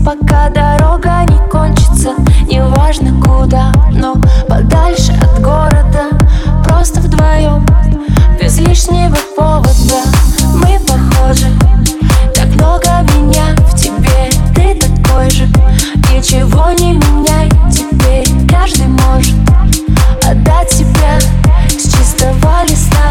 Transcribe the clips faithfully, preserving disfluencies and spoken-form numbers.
пока дорога не кончится. Неважно куда, но подальше от города. Просто вдвоем, без лишнего повода. Мы похожи, так много меня в тебе. Ты такой же, ничего не меняй. Теперь каждый может отдать себя с чистого листа.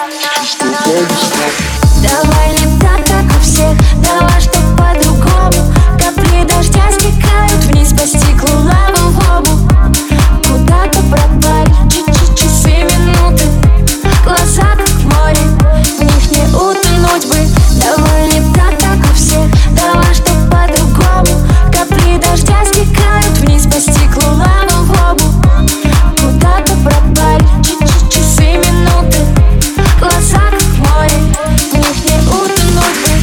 Давай не так, как у всех, давай, чтоб по-другому. Капли дождя стекают вниз по стеклу лавом в лобу. Куда-то пропали часы, минуты. Глаза как море, в них не утонуть бы. Давай не так, как у всех, давай, чтоб по-другому. Капли дождя стекают вниз по стеклу лавом в лобу. Куда-то пропали часы, минуты. Глаза как море, в них не утонуть бы.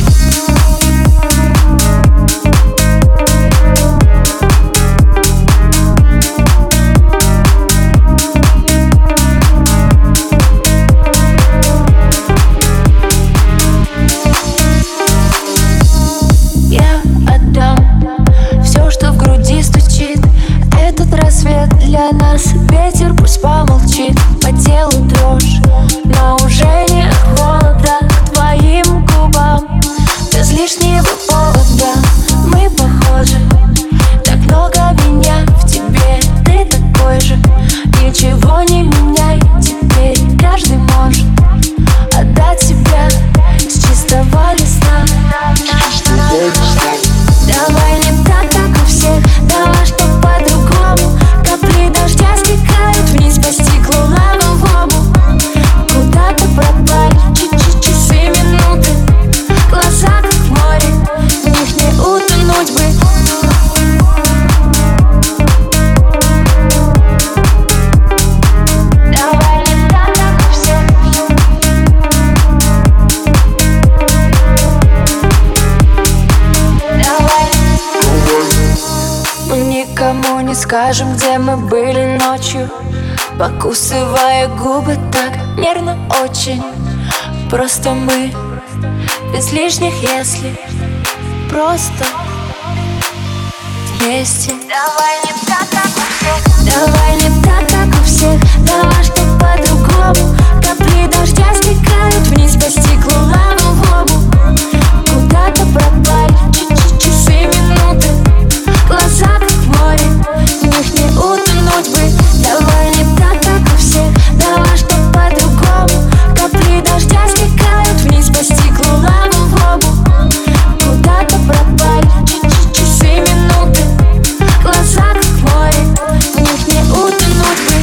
Я отдам все, что в груди стучит. Этот рассвет для нас, ветер пусть помолчит. По телу дрожь, но уже не от холода. К твоим губам, без лишнего повода. Мы похожи, так много меня в тебе. Ты такой же, ничего не меняй. Теперь каждый может отдать себя с чистого листа. Давай не так, как у всех, давай, чтоб по-другому. Капли дождя стекают вниз по стеклу лавом в лобу. Куда-то пропали часы, минуты. Глаза как море, в них не утонуть бы. Давай не так, как у всех. Давай. Мы никому не скажем, где мы были ночью, покусывая губы так нервно очень. Просто мы, без лишних если, просто вместе. Давай не так, как у всех. Давай не так, как у всех, давай, чтоб по-другому. Капли дождя стекают вниз по стеклу лавом в лобу. Куда-то пропали часы, минуты. Глаза как море, в них не утонуть бы. Давай не так, как у всех, давай, чтоб по-другому. Капли дождя стекают вниз по стеклу лавом в лобу. Куда-то пропали часы, минуты. Глаза как море, в них не утонуть бы.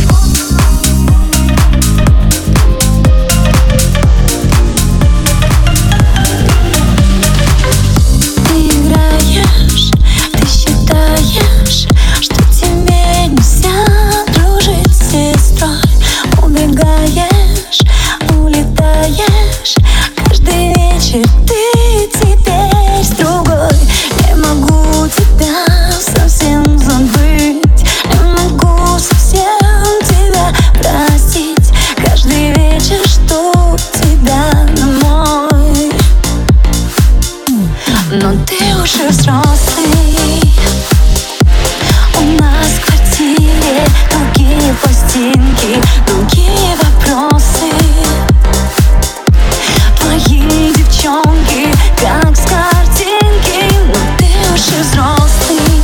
Ты играешь, ты считаешь, что тебе нельзя дружить с сестрой. Убегаешь, улетаешь, каждый вечер ты теперь с другой. Не могу тебя совсем забыть, не могу совсем тебя простить. Каждый вечер жду тебя домой. Но ты уже взрослый, у нас в квартире другие пластинки, другие вопросы. Твои девчонки, как с картинки. Но ты уже взрослый,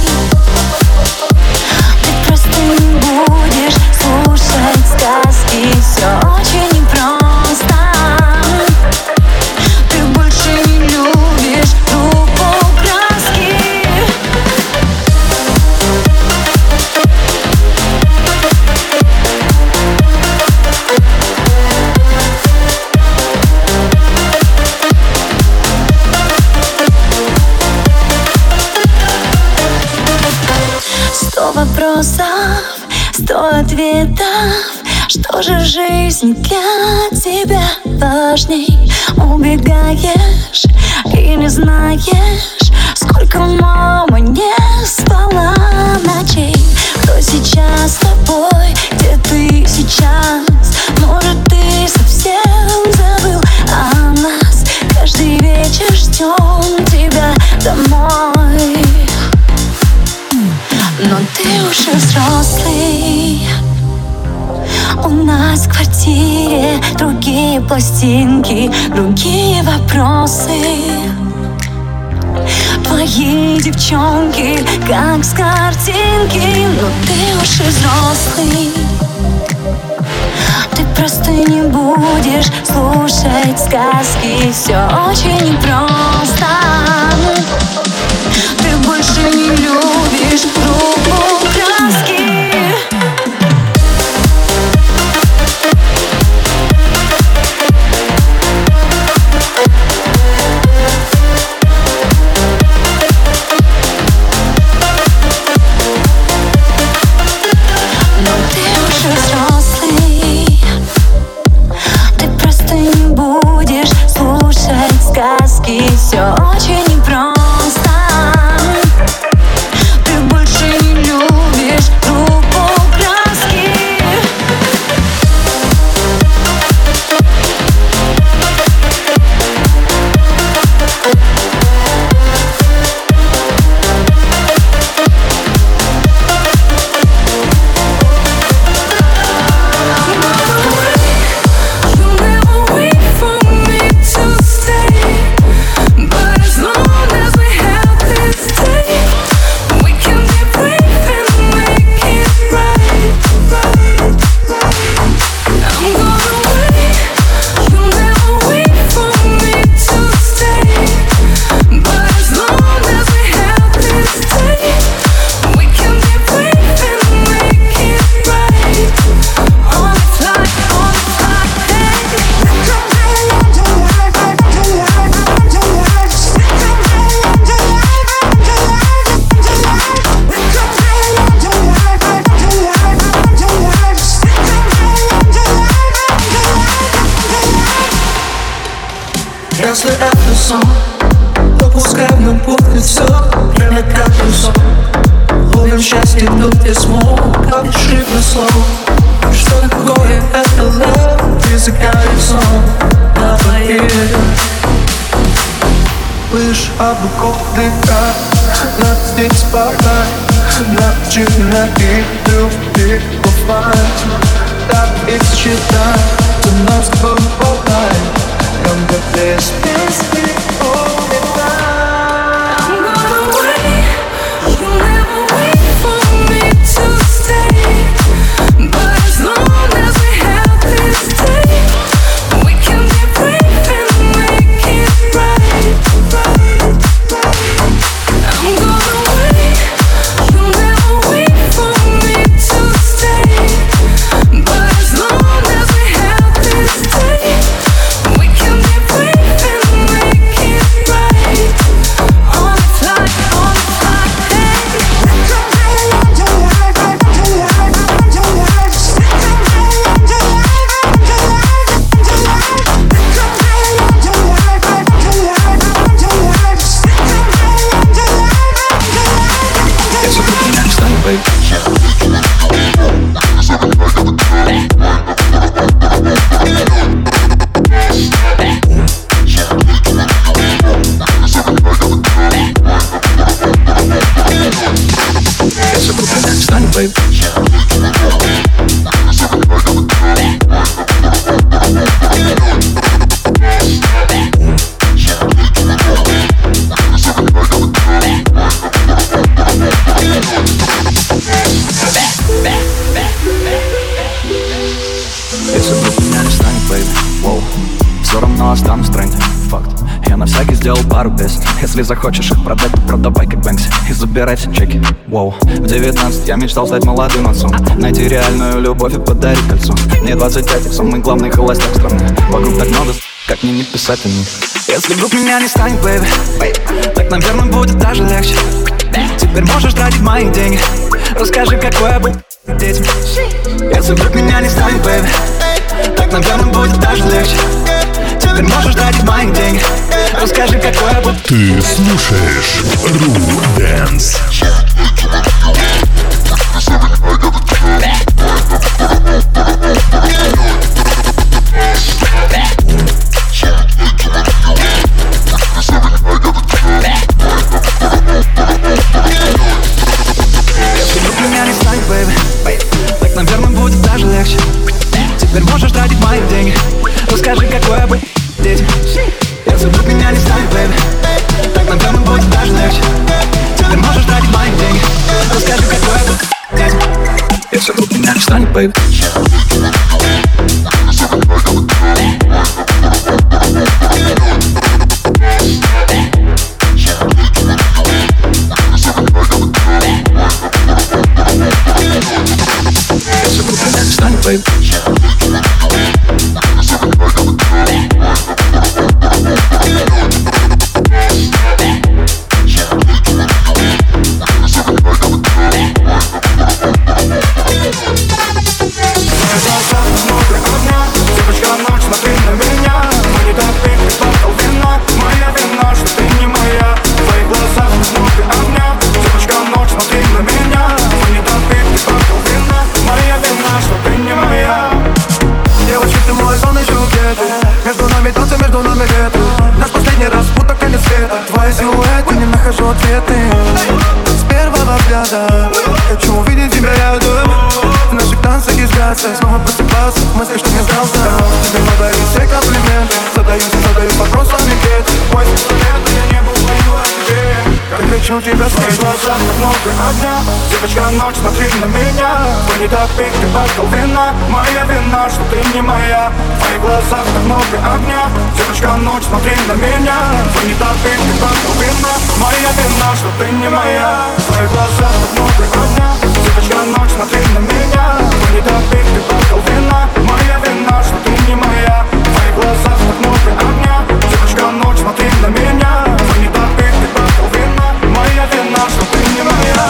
ты просто не будешь слушать сказки. Все очень непросто. Ты больше не любишь группу краски. Сто вопросов, сто ответов. Что же жизнь для тебя важней? Убегаешь и не знаешь, сколько мама не спала ночей. Кто сейчас с тобой, где ты сейчас? Может, ты совсем забыл о нас? Каждый вечер ждем тебя домой. другие пластинки, другие вопросы. Твои девчонки, как с картинки, но ты уж и взрослый. Ты просто не будешь слушать сказки, все очень непросто. Ты больше не любишь группу краски. Сказки, все очень непросто. Ты больше не любишь группу краски. Если это сон, то пускай в нем будет все. Время как сон. Ловим счастье тут, где смог. Как шифр слов. Что такое это love? Языка и сон. Давай. Лишь облаков дыха. Над здесь спокой. Начинай и любви бывает. Так их считай. Ты нас побывай. Come to this physical I'm gonna wait. You'll never wait for me to stay. But as long as we have this day, we can be brave and make it right. I'm gonna wait. You'll never wait for me to stay. But as long as we have this day, we can be brave and make it right. On the fly, on the fly, hey. Если ты меня не станет, baby. Если ты меня не станет, baby. Если вдруг меня не станет, baby, воу, все равно останусь в тренде, факт. Я на всякий сделал пару песен. Если захочешь их продать, то продавай как Бэнкси и забирай все чеки, воу. В девятнадцать я мечтал стать молодым отцом, найти реальную любовь и подарить кольцо. Мне двадцать пять, я самый главный холостяк страны. Вокруг так много, как мне не писать о них. Если вдруг меня не станет, baby, так, наверное, будет даже легче. Теперь можешь тратить мои деньги. Расскажи, какой я был детям. Если вдруг меня не станет, baby, так, наверное, будет даже легче. Теперь можешь тратить мои деньги. Расскажи, какой я был. Ты слушаешь Ру Дэнс. Если вдруг меня не станет, baby, так, наверное, будет даже легче. Теперь можешь тратить мои деньги. Расскажи, какое бы здесь, если вдруг меня не станет, бэйби. Так, наверное, будет даже легче. Теперь можешь тратить мои деньги. Расскажи, какое бы здесь, если вдруг меня не станет, бэйби. Если вдруг меня не станет, бэйби. Между нами танцы, между нами ветры. Наш последний раз, будто конец света. Твои силуэты, не нахожу ответы. С первого взгляда хочу увидеть тебя рядом. В наших танцах искаться, снова просыпаться в мысли, что не сдался. Тебе подарю все комплименты. Задаюсь и задаюсь вопросами, где ты. Мой инструмент, я не был в бою о тебе. Как хочу тебя в своих глазах, как много огня. Девочка, ночь, смотри на меня. Вы не так пить, ты бокал вина. Моя вина, что ты не моя. В твоих глазах так много огня. Девочка, ночь, смотри на меня. Вы не так пить, ты бокал вина. Моя вина, что ты не моя. В твоих глазах так много огня. Девочка, ночь, смотри на меня. Вы не так пить, ты бокал вина. Моя вина, что ты не моя. В твоих глазах так много огня. Девочка, ночь, смотри на меня. Вы не так пить, ты бокал вина. Моя вина, что ты не моя.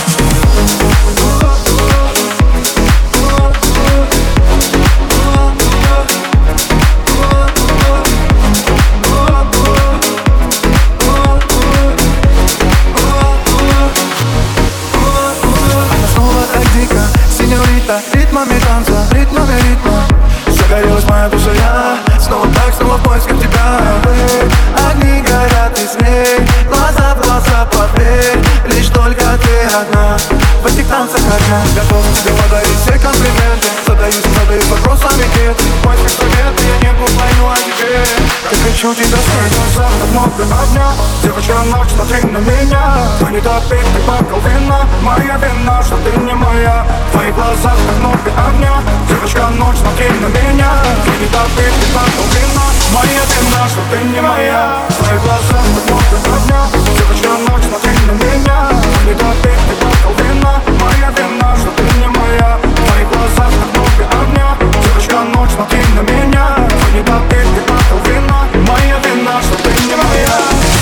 Ритмами танца, ритмами ритма. Загорелась моя душа, я снова так, снова в поисках тебя. Огни горят из ней, глаза в глаза, поверь. Лишь только ты одна в этих танцах одна. Готов тебе подарить все комплименты. Задаюсь и задаюсь вопросами, где ты. В поисках советы, я не был в войну о тебе. Как хочу тебя скрыть, глазах так много огня. Девочка, ночь, смотри на меня. Вы не так пить, ты бокал вина. Моя вина, что ты не моя. В твоих глазах так много огня. Девочка, ночь, смотри на меня. Вы не так пить, ты бокал вина. Моя вина, что ты не моя. В твоих глазах так много огня. Девочка, ночь, смотри на меня. Вы не так пить, ты бокал вина. Моя вина, что ты не моя. В твоих глазах так много огня. Девочка, ночь, смотри на меня. Вы не так пить, ты бокал вина. Моя вина, что ты не моя.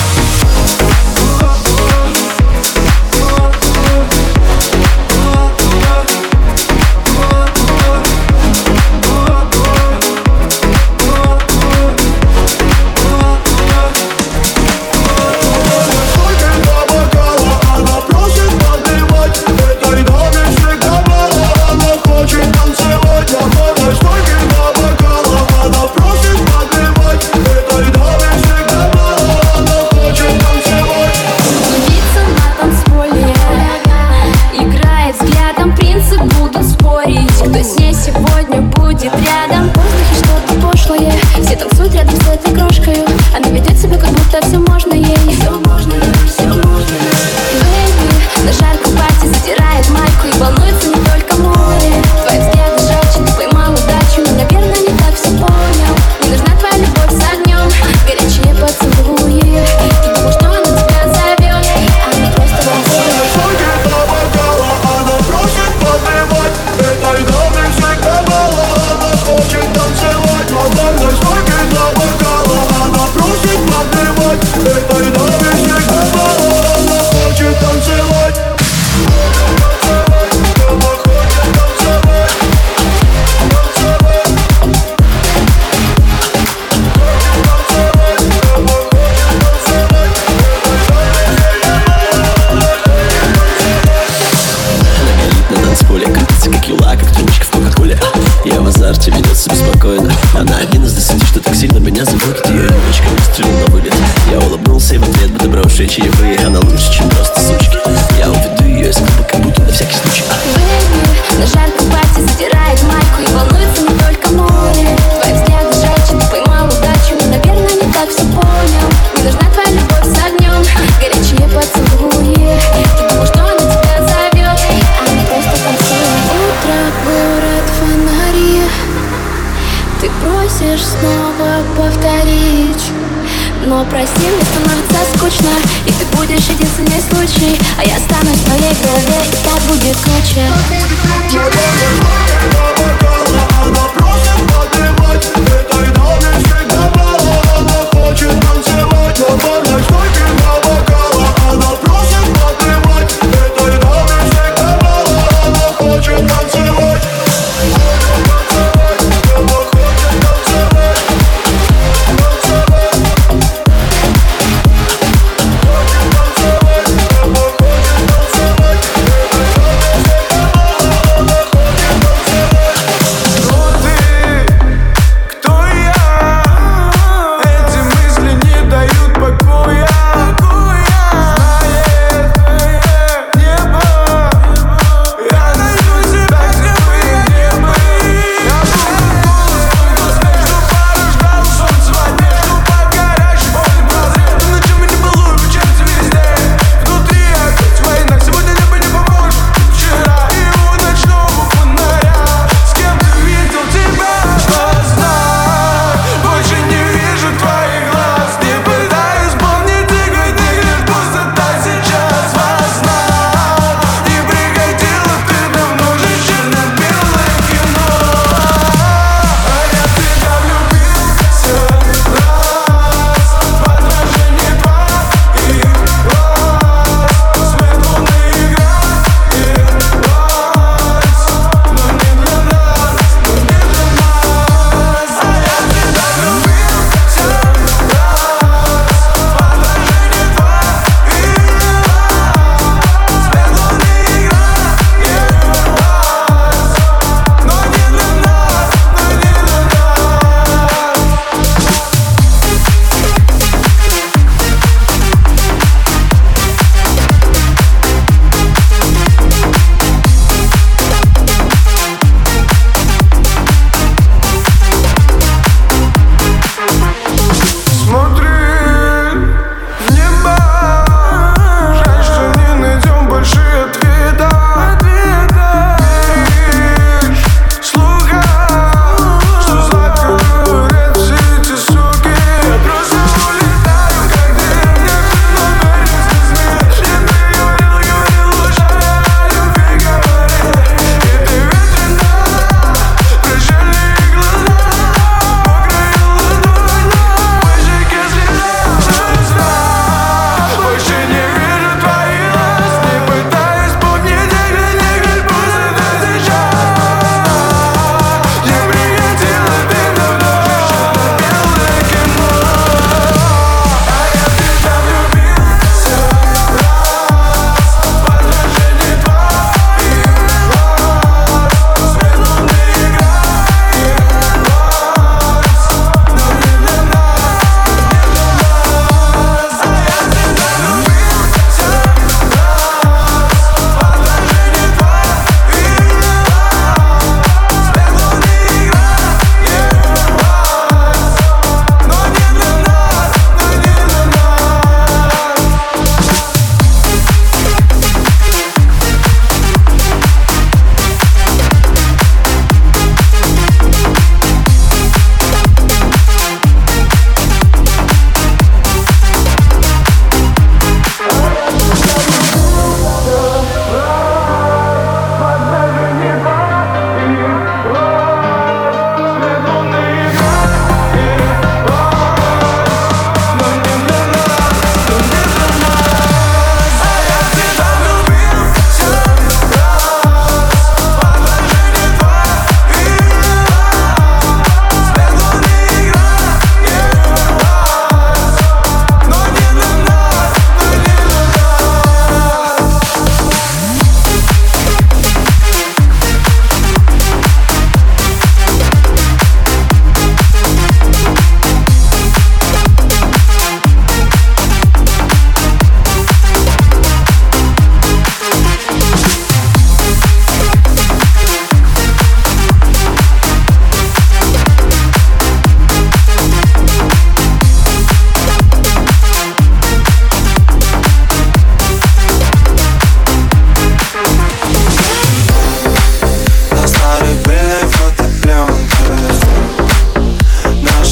Рядом в воздухе что-то пошлое. Все танцуют рядом с этой крошкой. Она ведет себя, как будто все можно ей. Все можно, все можно. Бэйби, на жарком пати задирает майку и волнуется не только море. Твои взгляды жарче, ты поймал удачу, но, наверное, не так все понял. Не нужна твоя любовь с огнем, горячие поцелуи. Ты думал, что она тебя зовет, а она просто волнует. Она просит поднимать, этой дамы всегда мало. Хочет танцевать, но дальше стойки до бокала. Она просит поднимать, этой даме всегда мало. Она хочет танцевать. Она хочет танцевать. Она горит на танцполе, крутится как юла, как трубочка в кока-коле. Я в азарте, ведет себя спокойно. Она один из десяти, что так сильно меня заводит. Ее ручка выстрелил на вылет. Я улыбнулся и в ответ буду броши чаевые. Она лучше, чем просто сучки. Я уведу ее из клуба, как будто на всякий случай. Бэйби, на жарком пати задирает майку и волнуется не только море. Твои взгляды жарче, просишь снова повторить. Но прости, мне становится скучно, и ты будешь единственный случай, а я останусь в твоей голове, и так будет круче. Она просит поднимать, этой даме всегда мало. Она хочет танцевать на барной стойке два бокала. Она просит поднимать, этой даме всегда мало. Она хочет танцевать.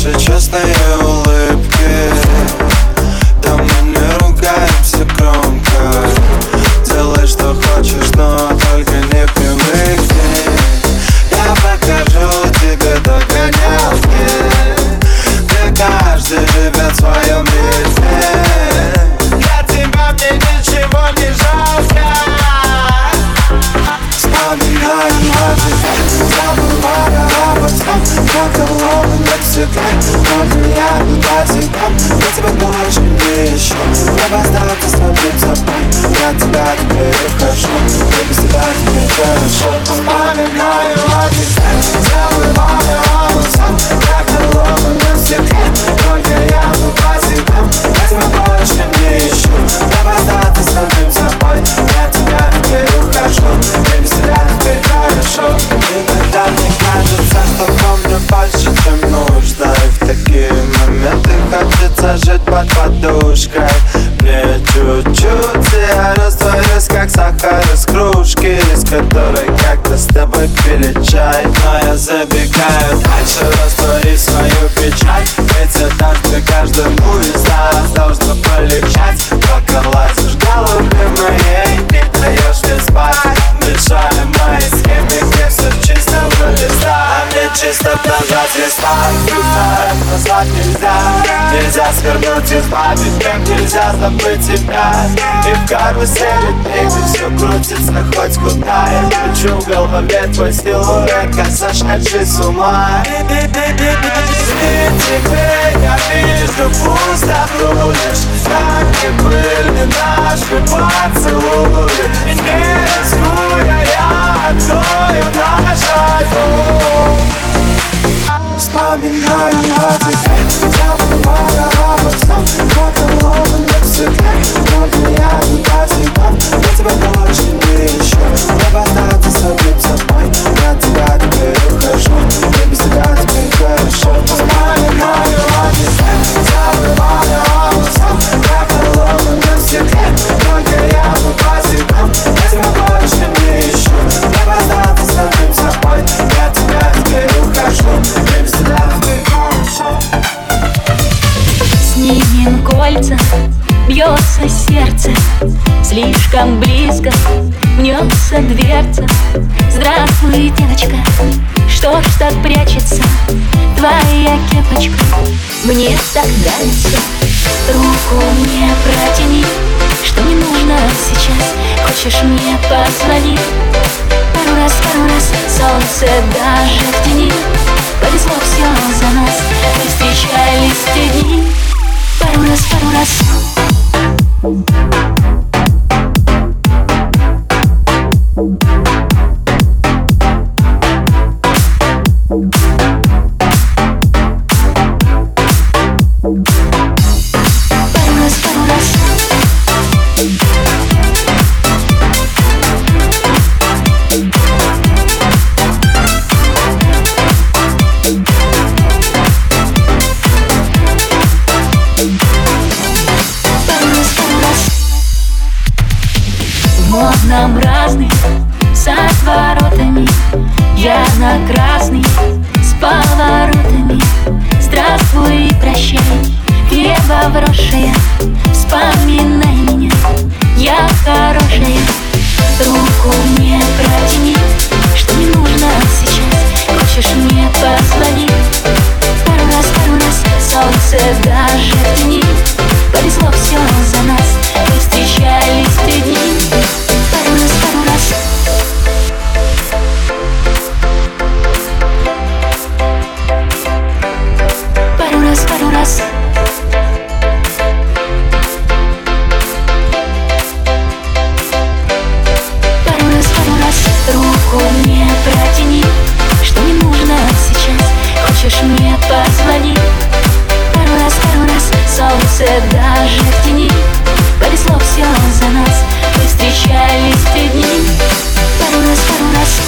наши честные улыбки. Да мы не ругаемся громко. Делай, что хочешь, но только не привыкни. Я покажу тебе догонялки, где каждый живет в своем ритме. Для тебя мне ничего не жалко. Вспоминаю ночи, забываю обо всем, как ловлю навсегда. Только я туда тебя, я тебя больше не ищу. Я остался своим собой, я тебя теперь ухожу. Я без тебя теперь хорошо. Вспоминаю ночи, забываю обо всем, как ловлю навсегда. Только я туда тебя, я тебя больше не ищу. Я остался своим собой, я тебя теперь ухожу. Я без тебя теперь хорошо. Иногда мне кажется, что помню больше, чем нужно. И в такие моменты хочется жить под подушкой. Мне чуть-чуть, и я растворюсь, как сахар из кружки, из которой как-то с тобой пили чай. Но я забегаю дальше, растворить свою печаль. Ведь однажды каждому из нас должно полегчать. Пока лазишь голубью моей, не даешь мне спать, мешая мои схемы, где все чисто вылезает. А мне чисто нажать респект, это назвать нельзя. Нельзя свернуть, избавить, как нельзя забыть тебя. И в карусели дней, где все крутится хоть куда. Я кручу в голове твой силуэт, как сошедший с ума. И теперь я вижу пустоту лишь, как и были наши поцелуи. И не рискуя, я открою наш альбом. Вспоминаю о тебе, забываю обо всем, как ловлю навсегда. Только я туда тебя, я тебя больше не ищу. Я остался самим собой, я от тебя теперь ухожу. Я без тебя теперь хорошо. Вспоминаю о тебе, забываю обо всем, как ловлю навсегда. Только я туда тебя, я тебя больше не ищу. Я остался самим собой, я от тебя теперь ухожу. Я без тебя теперь хорошо. Снимем кольца, бьется сердце, слишком близко мнется дверца. Здравствуй, девочка, что ж так прячется твоя кепочка? Мне так нравится, руку мне протяни. Что не нужно сейчас, хочешь мне позвони? Пару раз, пару раз, солнце даже в тени. Повезло все за нас, и встречались те дни. Пару раз, пару раз. Пару раз, пару раз. Нам разный, с отворотами, ярко-красный, с поворотами. Здравствуй и прощай, дева вросшая, вспоминай меня, я хорошая. Руку мне протяни, что не нужно сейчас, хочешь мне позвони? Пару раз, пару раз, солнце даже в тени. Повезло все за нас, мы встречались те дни. Пару раз, пару раз. Пару раз, пару раз. Пару раз, пару раз. Руку мне протяни, что не нужно сейчас, хочешь мне позвони? Пару раз, пару раз, солнце даже в тени. Повезло все за нас, мы встречались те дни. Пару раз, пару раз.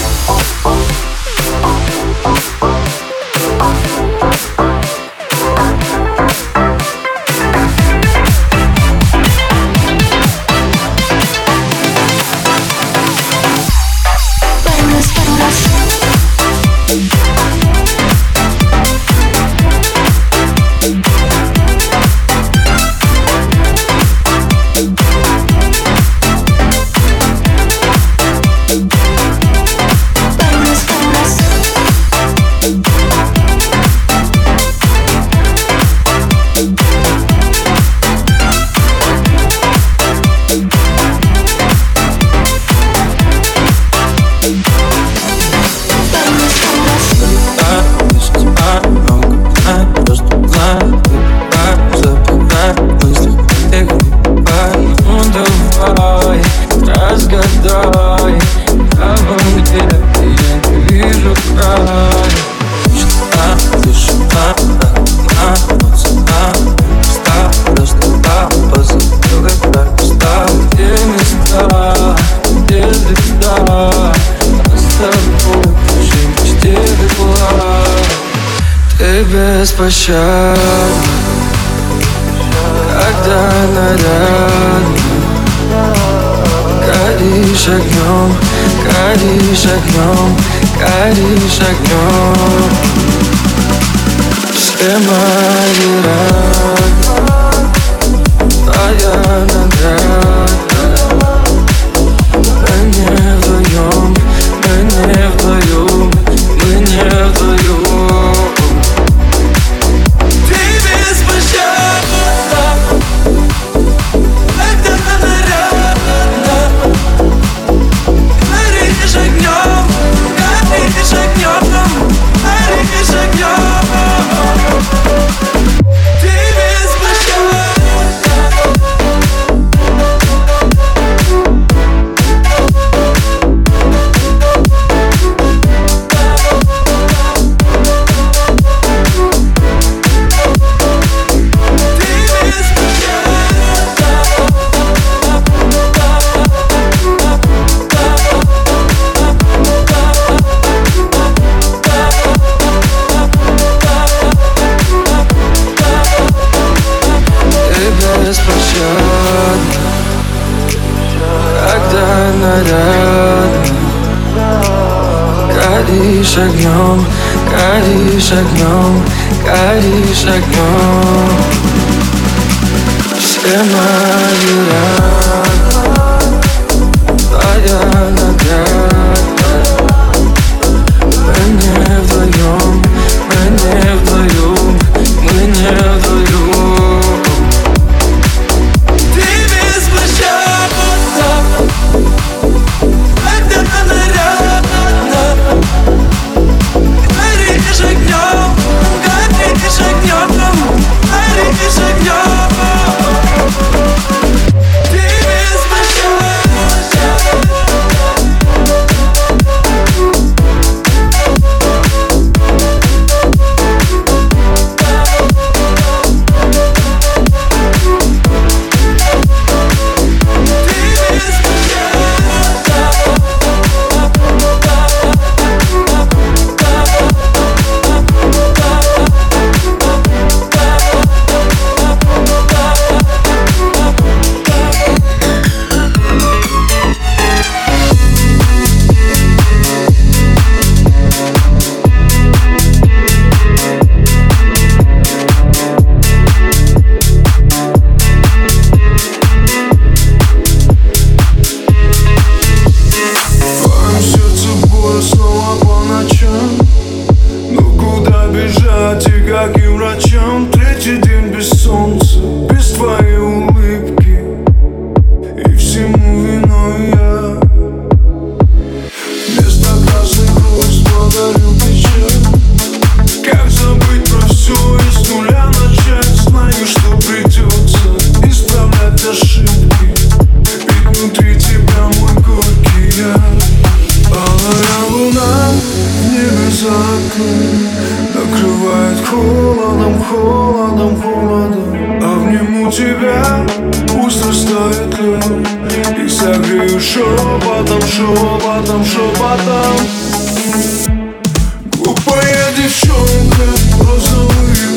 Пару раз, пару раз. беспощадна, когда нарядно горишь огнем, горишь огнем, горишь огнем. Все мои раны, твоя награда. Мы не вдвоем, мы не вдвоем, мы не вдвоем. Ты беспощадна, когда нарядно горишь огнем, горишь огнем, горишь огнем. Ты беспощадна. Беспощадна, когда нарядно горишь огнем, горишь огнем, горишь огнем. Все мои раны, твоя награда. Мы не вдвоем, мы не вдвоем, мы не вдвоем. Накрывает холодом, холодом, холодом. Обниму тебя, пусть растает лед, и согрею шепотом, шепотом, шепотом. Глупая девчонка, розовые